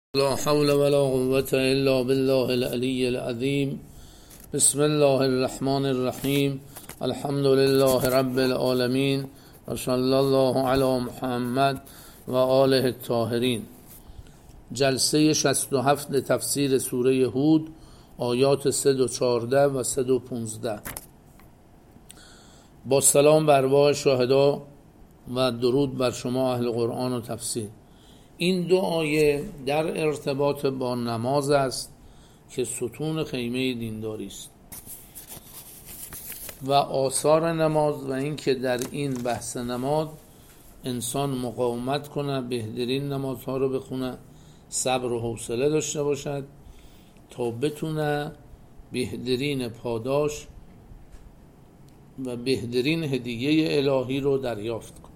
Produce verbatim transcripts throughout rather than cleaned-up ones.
لا حول ولا قوة إلا بالله العلي العظيم. بسم الله الرحمن الرحیم. الحمد لله رب العالمین و صلی الله علی محمد و آله الطاهرین. جلسه شصت و هفت تفسیر سوره هود، آیات صد و چهارده و صد و پانزده. با سلام بر ارواح شهدا و درود بر شما اهل قرآن و تفسیر. این دو آیه در ارتباط با نماز است که ستون خیمه دینداری است و آثار نماز و این که در این بحث نماز انسان مقاومت کنه، بهترین نمازها رو بخونه، صبر و حوصله داشته باشد تا بتونه بهترین پاداش و بهترین هدیه الهی رو دریافت کنه.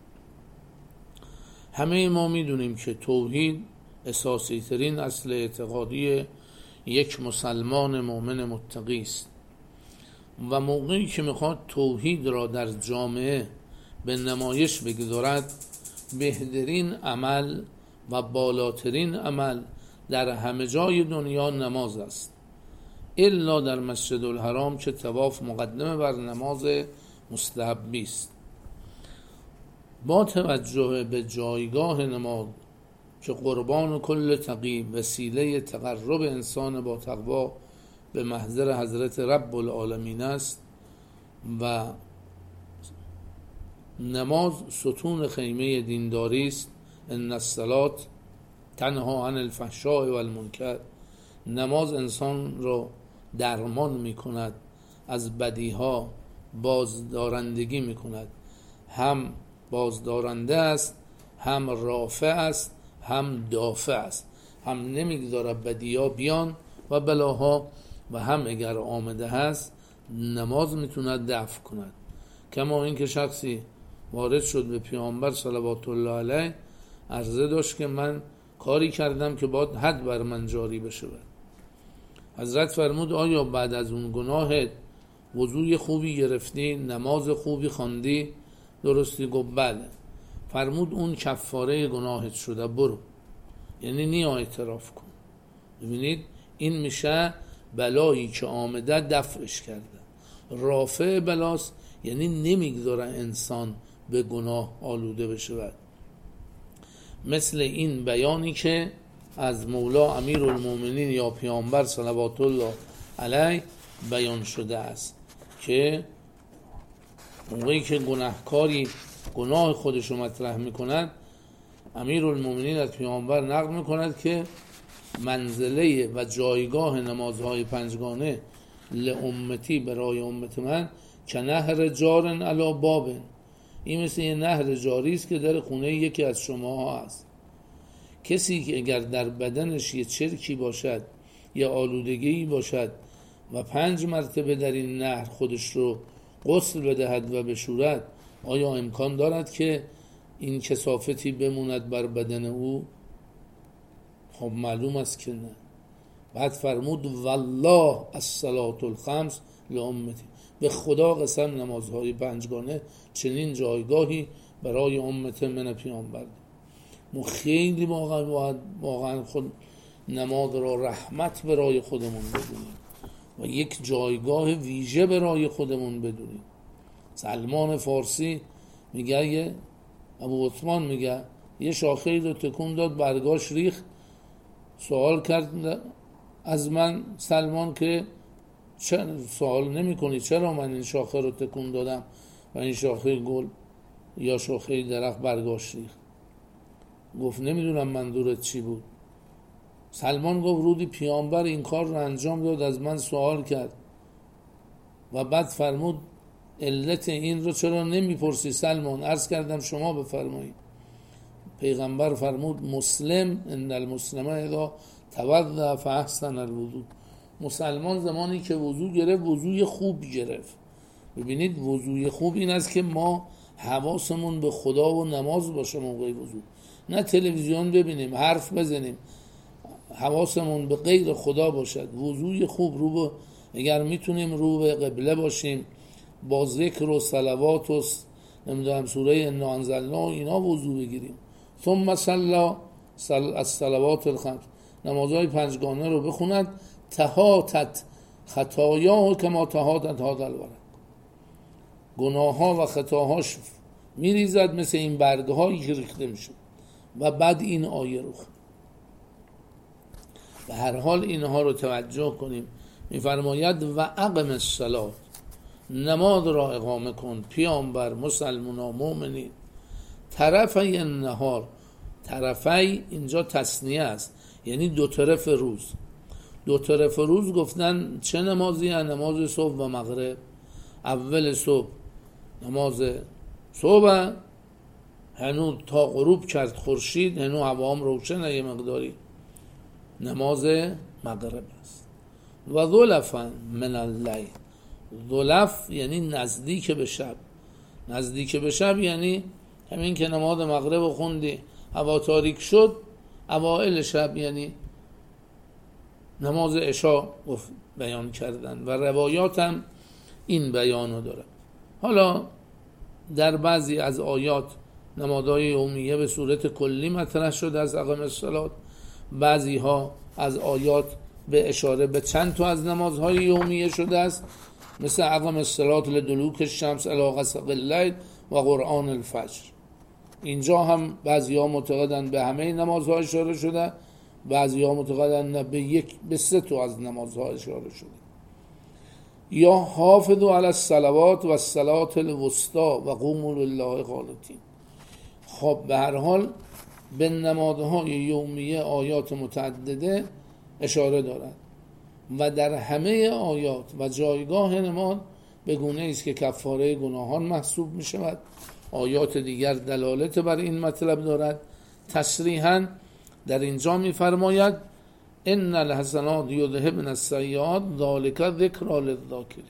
همه ما میدونیم که توحید اساسی ترین اصل اعتقادی یک مسلمان مؤمن متقی است و موقعی که میخواد توحید را در جامعه به نمایش بگذارد، بهترین عمل و بالاترین عمل در همه جای دنیا نماز است، الا در مسجد الحرام که طواف مقدمه بر نماز مستحبی است. با توجه به جایگاه نماز که قربان کل تقی وسیله تقرب انسان با تقوا به محضر حضرت رب العالمین است و نماز ستون خیمه دینداری است. ان الصلاة تنها عن الفحشاء و المنکر. نماز انسان را درمان می کند، از بدیها بازدارندگی می کند. هم بازدارنده است، هم رافع است، هم دافع است. هم نمیگذاره بدیها بیان و بلاها و هم اگر آمده هست نماز میتونه دفع کند. کما اینکه شخصی وارد شد به پیامبر صلوات الله علیه، عرضه داشت که من کاری کردم که باید حد بر من جاری بشه. حضرت فرمود آیا بعد از اون گناهت وضوی خوبی گرفتی، نماز خوبی خواندی؟ درستی؟ گفت بله. فرمود اون کفاره گناهت شده، برو. یعنی نیا اعتراف کن. ببینید این میشه بلایی که آمده دفعش کرده. رافع بلاست یعنی نمیگذاره انسان به گناه آلوده بشه. بعد مثل این بیانی که از مولا امیرالمومنین یا پیامبر صلوات الله علیه بیان شده است که موقعی که گناهکاری گناه خودش رو مطرح میکند، امیرالمومنین از پیامبر نقل میکند که منزله و جایگاه نمازهای پنجگانه لامتی برای امت من که نهر جارن علی بابن. این مثل یه نهر جاری است که در خونه یکی از شما هست. کسی که اگر در بدنش یه چرکی باشد یا آلودگی باشد و پنج مرتبه در این نهر خودش رو غسل بدهد و بشورد، آیا امکان دارد که این کثافتی بموند بر بدن او؟ خب معلوم است که نه. بعد فرمود والله الصلاة الخمس لامتی. به خدا قسم نمازهای پنجگانه چنین جایگاهی برای امت من پیامبر. ما خیلی واقعا واقعا خود نماز را رحمت برای خودمون بدونیم و یک جایگاه ویژه برای خودمون بدونیم. سلمان فارسی میگه، یه ابو عثمان میگه یه شاخه‌ای رو تکون داد، برگاش ریخت. سوال کرد از من سلمان که چرا سوال نمی کنی چرا من این شاخه رو تکون دادم و این شاخه گل یا شاخه درخت برگاش ریخت؟ گفت نمیدونم منظورت چی بود. سلمان گفت رودی پیامبر این کار رو انجام داد، از من سوال کرد و بعد فرمود علت این رو چرا نمیپرسی سلمان؟ عرض کردم شما بفرمایید. پیغمبر فرمود مسلم ان المسلم اذا توضأ فاحسن الوضوء. مسلمان زمانی که وضو گرفت وضوی خوب گرفت. ببینید وضوی خوب این است که ما حواسمون به خدا و نماز باشه موقع وضو، نه تلویزیون ببینیم حرف بزنیم، حواسمون به غیر خدا باشد. وضوی خوب رو به اگر میتونیم رو به قبله باشیم، با ذکر و صلوات و نمیدونم سوره انا انزلنا اینا وضو بگیریم. ثم صلی از صلوات الخمس، نمازهای پنجگانه رو بخوند. تهاتت خطایا که ما تهاتت هذا الورق، گناه ها و خطاهاش میریزد مثل این برگه هایی که ریخته میشه. و بعد این آیه رو خون. به هر حال اینها رو توجه کنیم. میفرماید و اقم الصلاة، نماز را اقامه کن پیامبر مسلمونا مؤمنین طرفی النهار. طرفی اینجا تثنیه است، یعنی دو طرف روز. دو طرف روز گفتن چه نمازی هست؟ نماز صبح و مغرب. اول صبح نماز صبح، هنوز تا غروب کرد خورشید، هنوز هوا هم روشنه یه مقداری، نماز مغرب است. و ظلفا من اللیل، ظلف یعنی نزدیک به شب. نزدیک به شب یعنی همین که نماز مغرب خوندی هوا تاریک شد، اوائل شب یعنی نماز عشا بیان کردن و روایات هم این بیانو داره. حالا در بعضی از آیات نمازهای یومیه به صورت کلی مطرح شده از اقام الصلاة، بعضی ها از آیات به اشاره به چند تا از نمازهای یومیه شده است، مثل اقام الصلاة لدلوک الشمس الی غسق اللیل و قرآن الفجر. اینجا هم بعضی ها معتقدند به همه نمازها اشاره شده، بعضی ها معتقدند نه به یک به سه تا از نمازها اشاره شده. یا حافظوا علی الصلوات و الصلاة الوسطی و قوموا لله قانتین. خب به هر حال به نمازهای یومیه آیات متعدده اشاره دارد و در همه آیات و جایگاه نماز به گونه است که کفاره گناهان محسوب می شود. آیات دیگر دلالت بر این مطلب دارد. تصریحاً در اینجا می فرماید ان الحسنات یذهبن السیئات ذلک ذکری للذاکرین.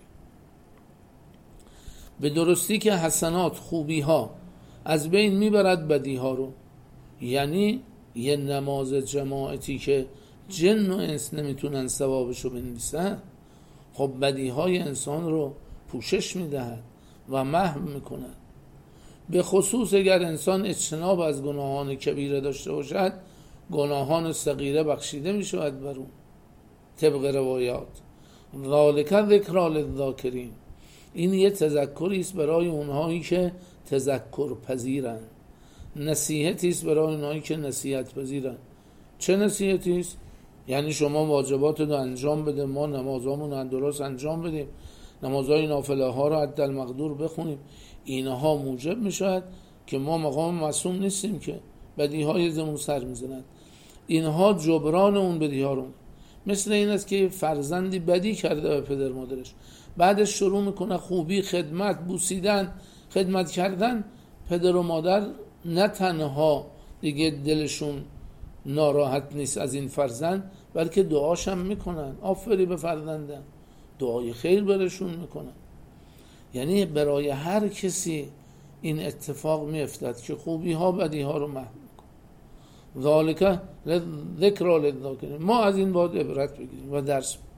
به درستی که حسنات، خوبی ها از بین میبرد بدی ها رو. یعنی یه نماز جماعتی که جن و انس نمیتونن ثوابشو بنویسن، خب بدی های انسان رو پوشش میدهد و محو میکنه. به خصوص اگر انسان اجتناب از گناهان کبیره داشته باشد، گناهان صغیره بخشیده می شود بر اون طبق روایات. ذالک ذکری للذاکرین، این یه تذکری است برای اونهایی که تذکر پذیرند، نصیحتی است برای اونهایی که نصیحت پذیرند. چه نصیحتی است؟ یعنی شما واجبات رو انجام بده، ما نمازامون رو درست انجام بدیم، نمازهای نافله ها رو حد المقدور بخونیم. اینها موجب می شود که ما مقام معصوم نیستیم که بدی های زمون سر میزنند. اینها جبران اون بدی ها رو، مثل این است که فرزندی بدی کرده به پدر مادرش، بعدش شروع میکنه خوبی، خدمت، بوسیدن، خدمت کردن. پدر و مادر نه تنها دیگه دلشون ناراحت نیست از این فرزند، بلکه دعاش هم میکنن، آفری به فرزندن، دعای خیر برشون میکنن. یعنی برای هر کسی این اتفاق میافتد که خوبی ها بدی ها رو محو میکنه. ذالک ذکری للذاکرین. ما از این باید عبرت بگیریم و درس بگیریم.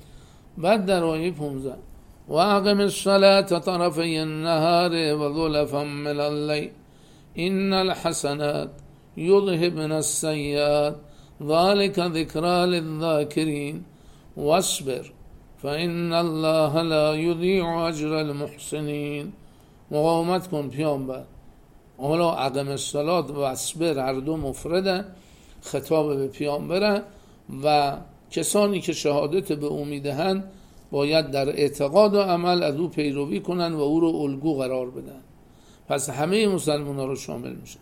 بعد در آیه پانزده و اقم الصلاة طرفی النهار و ظلفا من اللیل ان الحسنات یذهبن السیئات ذلک ذکری للذاکرین واصبر فان الله لا یضیع اجر المحسنین. مقاومت کن پیامبر. حالا اقم الصلاة و اصبر هر دو مفرده، خطاب به پیامبره و کسانی که شهادت به او میدهند باید در اعتقاد و عمل از او پیروی کنند و او رو الگو قرار بدن. پس همه مسلمانان رو شامل میشه.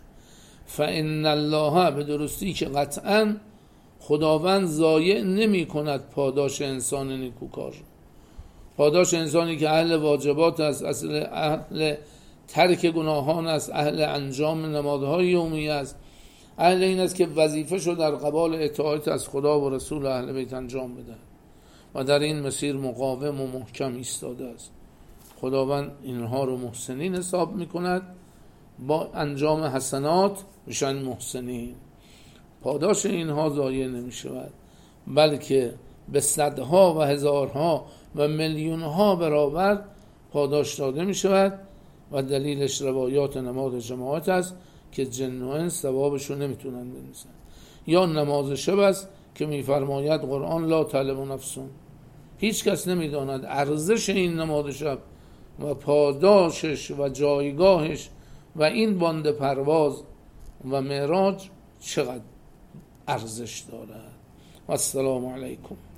فان الله، به درستی که قطعا خداوند ضایع نمی کند پاداش انسان نیکوکار. پاداش انسانی که اهل واجبات است، اصل اهل ترک گناهان است، اهل انجام نمازهای یومی است، اهل این است که وظیفه شو در قبال اطاعت از خدا و رسول اهل بیت انجام بده و در این مسیر مقاوم و محکم ایستاده است. خداوند اینها رو محسنین حساب میکند، با انجام حسنات میشن محسنین. پاداش اینها ضایع نمی شود، بلکه به صدها و هزارها و میلیونها برابر پاداش داده می شود و دلیلش روایات نماز جماعت است که جن و انس ثوابشو نمیتونن بنویسن. یا نماز شب است که میفرماید قرآن لا تعلم نفسون، هیچ کس نمیداند ارزش این نماز شب و پاداشش و جایگاهش و این باند پرواز و معراج چقدر ارزش دارد. و السلام علیکم.